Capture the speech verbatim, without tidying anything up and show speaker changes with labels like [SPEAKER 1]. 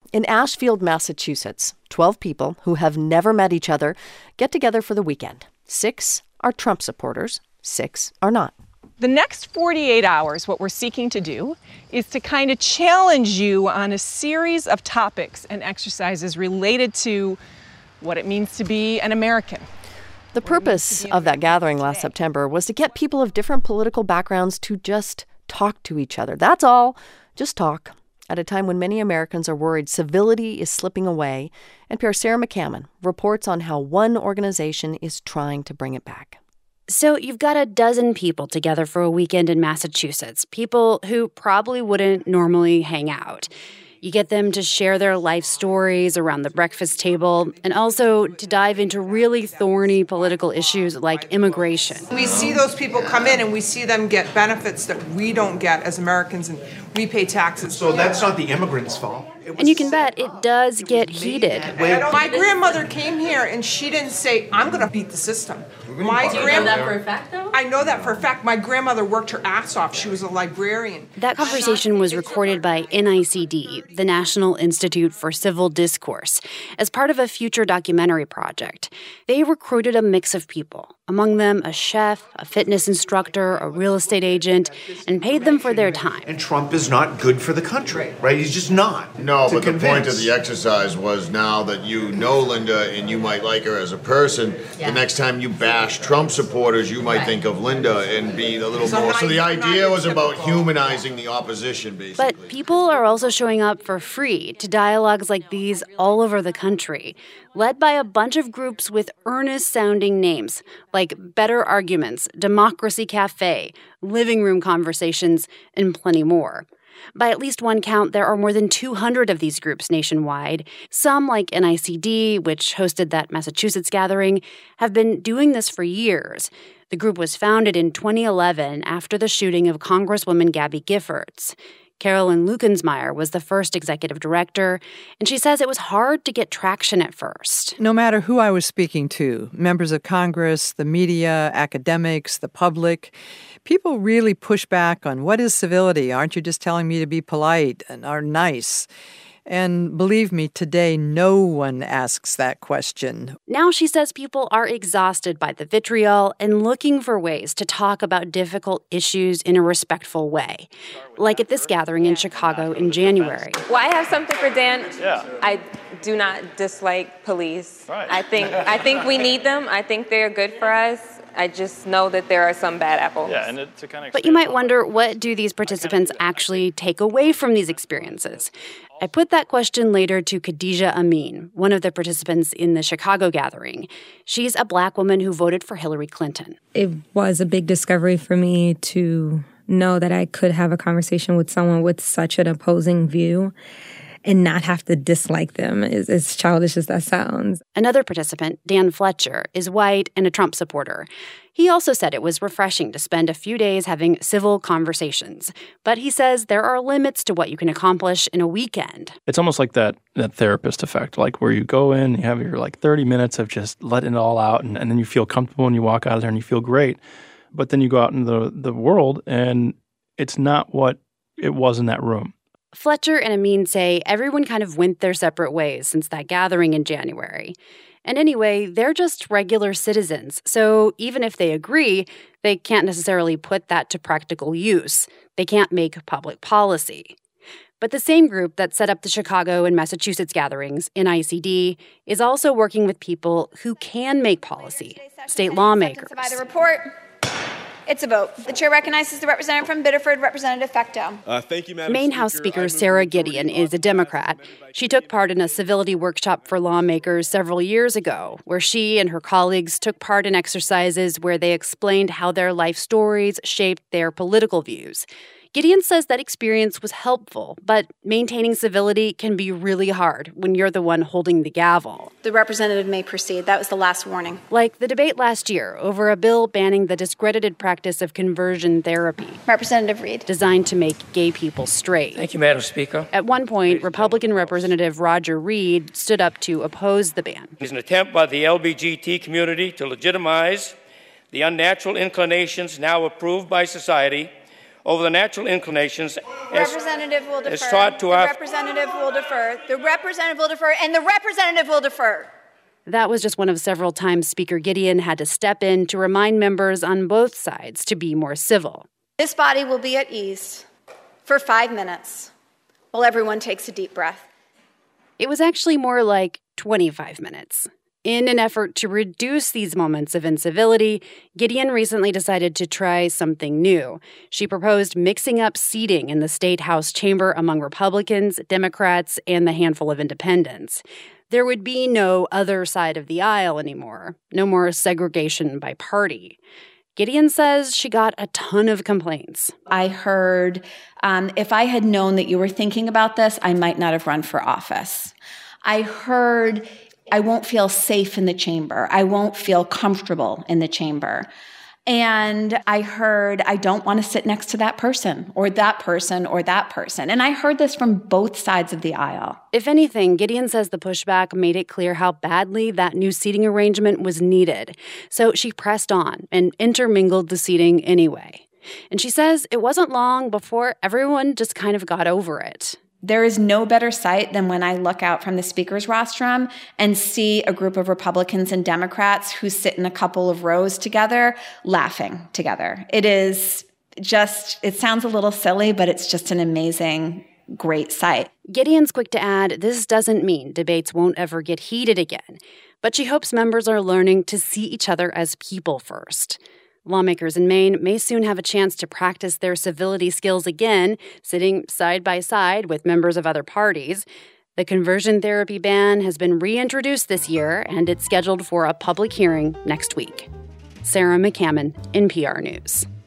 [SPEAKER 1] In Ashfield, Massachusetts, twelve people who have never met each other get together for the weekend. Six are Trump supporters, six are not.
[SPEAKER 2] The next forty-eight hours, what we're seeking to do is to kind of challenge you on a series of topics and exercises related to what it means to be an American.
[SPEAKER 1] The purpose of that gathering last September was to get people of different political backgrounds to just talk to each other. That's all. Just talk. At a time when many Americans are worried civility is slipping away, N P R's Sarah McCammon reports on how one organization is trying to bring it back.
[SPEAKER 3] So you've got a dozen people together for a weekend in Massachusetts, people who probably wouldn't normally hang out. You get them to share their life stories around the breakfast table and also to dive into really thorny political issues like immigration.
[SPEAKER 4] We see those people come in and we see them get benefits that we don't get as Americans, and we pay taxes.
[SPEAKER 5] So that's not the immigrants' fault.
[SPEAKER 3] And you can bet it does get heated.
[SPEAKER 4] My grandmother came here and she didn't say, I'm going to beat the system. My
[SPEAKER 6] Do you know that for a fact, though?
[SPEAKER 4] I know that for a fact. My grandmother worked her ass off. She was a librarian.
[SPEAKER 3] That conversation was recorded by N I C D, the National Institute for Civil Discourse, as part of a future documentary project. They recruited a mix of people, among them a chef, a fitness instructor, a real estate agent, and paid them for their time.
[SPEAKER 5] And Trump is not good for the country, right? He's just not.
[SPEAKER 7] No, but
[SPEAKER 5] convince.
[SPEAKER 7] The point of the exercise was now that you know Linda and you might like her as a person, yeah. The next time you bash Trump supporters, you might right. think of Linda and be a little so more. So the idea was about humanizing the opposition, basically.
[SPEAKER 3] But people are also showing up for free to dialogues like these all over the country, led by a bunch of groups with earnest-sounding names like Better Arguments, Democracy Cafe, Living Room Conversations, and plenty more. By at least one count, there are more than two hundred of these groups nationwide. Some, like N I C D, which hosted that Massachusetts gathering, have been doing this for years. The group was founded in twenty eleven after the shooting of Congresswoman Gabby Giffords. Carolyn Lukensmeyer was the first executive director, and she says it was hard to get traction at first.
[SPEAKER 8] No matter who I was speaking to, members of Congress, the media, academics, the public, people really push back on what is civility? Aren't you just telling me to be polite and are nice? And believe me, today, no one asks that question.
[SPEAKER 3] Now she says people are exhausted by the vitriol and looking for ways to talk about difficult issues in a respectful way. Like at this gathering in Chicago in January.
[SPEAKER 6] Well, I have something for Dan.
[SPEAKER 9] Yeah.
[SPEAKER 6] I do not dislike police.
[SPEAKER 9] Right.
[SPEAKER 6] I think I think we need them. I think they're good for us. I just know that there are some bad apples.
[SPEAKER 9] Yeah, and it, to kind of
[SPEAKER 3] but you might wonder, what do these participants actually take away from these experiences? I put that question later to Khadija Amin, one of the participants in the Chicago gathering. She's a Black woman who voted for Hillary Clinton.
[SPEAKER 10] It was a big discovery for me to know that I could have a conversation with someone with such an opposing view and not have to dislike them, as, as childish as that sounds.
[SPEAKER 3] Another participant, Dan Fletcher, is white and a Trump supporter. He also said it was refreshing to spend a few days having civil conversations. But he says there are limits to what you can accomplish in a weekend.
[SPEAKER 9] It's almost like that that therapist effect, like where you go in, you have your like thirty minutes of just letting it all out, and, and then you feel comfortable and you walk out of there and you feel great. But then you go out into the, the world and it's not what it was in that room.
[SPEAKER 3] Fletcher and Amin say everyone kind of went their separate ways since that gathering in January. And anyway, they're just regular citizens, so even if they agree, they can't necessarily put that to practical use. They can't make public policy. But the same group that set up the Chicago and Massachusetts gatherings, N I C D, is also working with people who can make policy, state lawmakers.
[SPEAKER 11] By the report. It's a vote. The chair recognizes the representative from Biddeford, Representative Fecteau.
[SPEAKER 12] Uh, thank you, Madam
[SPEAKER 3] Maine
[SPEAKER 12] Speaker.
[SPEAKER 3] House Speaker Sarah Gideon is a Democrat. She took part in a civility workshop for lawmakers several years ago, where she and her colleagues took part in exercises where they explained how their life stories shaped their political views. Gideon says that experience was helpful, but maintaining civility can be really hard when you're the one holding the gavel.
[SPEAKER 11] The representative may proceed. That was the last warning.
[SPEAKER 3] Like the debate last year over a bill banning the discredited practice of conversion therapy.
[SPEAKER 11] Representative Reed.
[SPEAKER 3] Designed to make gay people straight.
[SPEAKER 13] Thank you, Madam Speaker.
[SPEAKER 3] At one point, Republican Representative Roger Reed stood up to oppose the ban.
[SPEAKER 13] It's an attempt by the L G B T community to legitimize the unnatural inclinations now approved by society over the natural inclinations as,
[SPEAKER 11] Representative will defer.
[SPEAKER 13] as taught to
[SPEAKER 11] the
[SPEAKER 13] our...
[SPEAKER 11] representative will defer. The representative will defer, and the representative will defer.
[SPEAKER 3] That was just one of several times Speaker Gideon had to step in to remind members on both sides to be more civil.
[SPEAKER 11] This body will be at ease for five minutes while everyone takes a deep breath.
[SPEAKER 3] It was actually more like twenty-five minutes. In an effort to reduce these moments of incivility, Gideon recently decided to try something new. She proposed mixing up seating in the State House chamber among Republicans, Democrats, and the handful of independents. There would be no other side of the aisle anymore, no more segregation by party. Gideon says she got a ton of complaints.
[SPEAKER 12] I heard, um, if I had known that you were thinking about this, I might not have run for office. I heard, I won't feel safe in the chamber. I won't feel comfortable in the chamber. And I heard, I don't want to sit next to that person or that person or that person. And I heard this from both sides of the aisle.
[SPEAKER 3] If anything, Gideon says the pushback made it clear how badly that new seating arrangement was needed. So she pressed on and intermingled the seating anyway. And she says it wasn't long before everyone just kind of got over it.
[SPEAKER 12] There is no better sight than when I look out from the speaker's rostrum and see a group of Republicans and Democrats who sit in a couple of rows together, laughing together. It is just, it sounds a little silly, but it's just an amazing, great sight.
[SPEAKER 3] Gideon's quick to add, this doesn't mean debates won't ever get heated again, but she hopes members are learning to see each other as people first. Lawmakers in Maine may soon have a chance to practice their civility skills again, sitting side by side with members of other parties. The conversion therapy ban has been reintroduced this year, and it's scheduled for a public hearing next week. Sarah McCammon, N P R News.